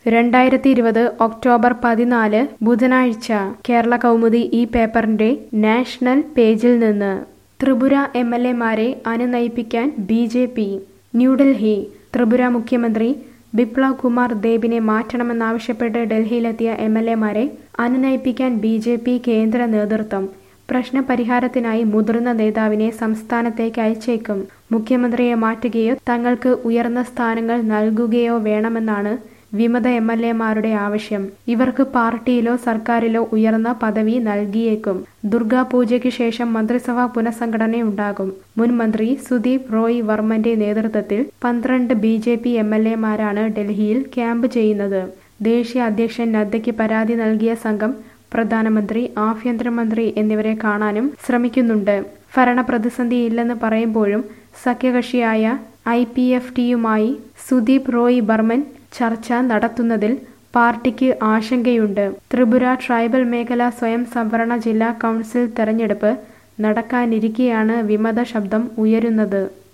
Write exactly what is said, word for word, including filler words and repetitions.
രണ്ടായിരത്തി ഇരുപത് ഒക്ടോബർ പതിനാല് ബുധനാഴ്ച കേരള കൗമുദി ഈ പേപ്പറിന്റെ നാഷണൽ പേജിൽ നിന്ന് ത്രിപുര എം എൽ എമാരെ അനുനയിപ്പിക്കാൻ B J P. New Delhi. Tripura മുഖ്യമന്ത്രി ബിപ്ലവ് കുമാർ ദേബിനെ മാറ്റണമെന്നാവശ്യപ്പെട്ട് ഡൽഹിയിലെത്തിയ എം എൽ എമാരെ അനുനയിപ്പിക്കാൻ ബി ജെ പി കേന്ദ്ര നേതൃത്വം. പ്രശ്നപരിഹാരത്തിനായി മുതിർന്ന നേതാവിനെ സംസ്ഥാനത്തേക്ക് അയച്ചേക്കും. മുഖ്യമന്ത്രിയെ മാറ്റുകയോ തങ്ങൾക്ക് ഉയർന്ന സ്ഥാനങ്ങൾ നൽകുകയോ വേണമെന്നാണ് വിമത എം എൽ എമാരുടെ ആവശ്യം. ഇവർക്ക് പാർട്ടിയിലോ സർക്കാരിലോ ഉയർന്ന പദവി നൽകിയേക്കും. ദുർഗാപൂജയ്ക്ക് ശേഷം മന്ത്രിസഭാ പുനഃസംഘടനയുണ്ടാകും. മുൻ മന്ത്രി സുദീപ് റോയ് വർമ്മന്റെ നേതൃത്വത്തിൽ പന്ത്രണ്ട് B J P M L എമാരാണ് ഡൽഹിയിൽ ക്യാമ്പ് ചെയ്യുന്നത്. ദേശീയ അധ്യക്ഷൻ നദ്ദയ്ക്ക് പരാതി നൽകിയ സംഘം പ്രധാനമന്ത്രി, ആഭ്യന്തരമന്ത്രി എന്നിവരെ കാണാനും ശ്രമിക്കുന്നുണ്ട്. ഭരണപ്രതിസന്ധിയില്ലെന്ന് പറയുമ്പോഴും സഖ്യകക്ഷിയായ ഐ പി എഫ് ടിയുമായി സുദീപ് റോയ് ബർമൻ ചർച്ച നടത്തുന്നതിൽ പാർട്ടിക്ക് ആശങ്കയുണ്ട്. ത്രിപുര ട്രൈബൽ മേഖലാ സ്വയം സംവരണ ജില്ലാ കൗൺസിൽ തെരഞ്ഞെടുപ്പ് നടക്കാനിരിക്കെയാണ് വിമത ശബ്ദം ഉയരുന്നത്.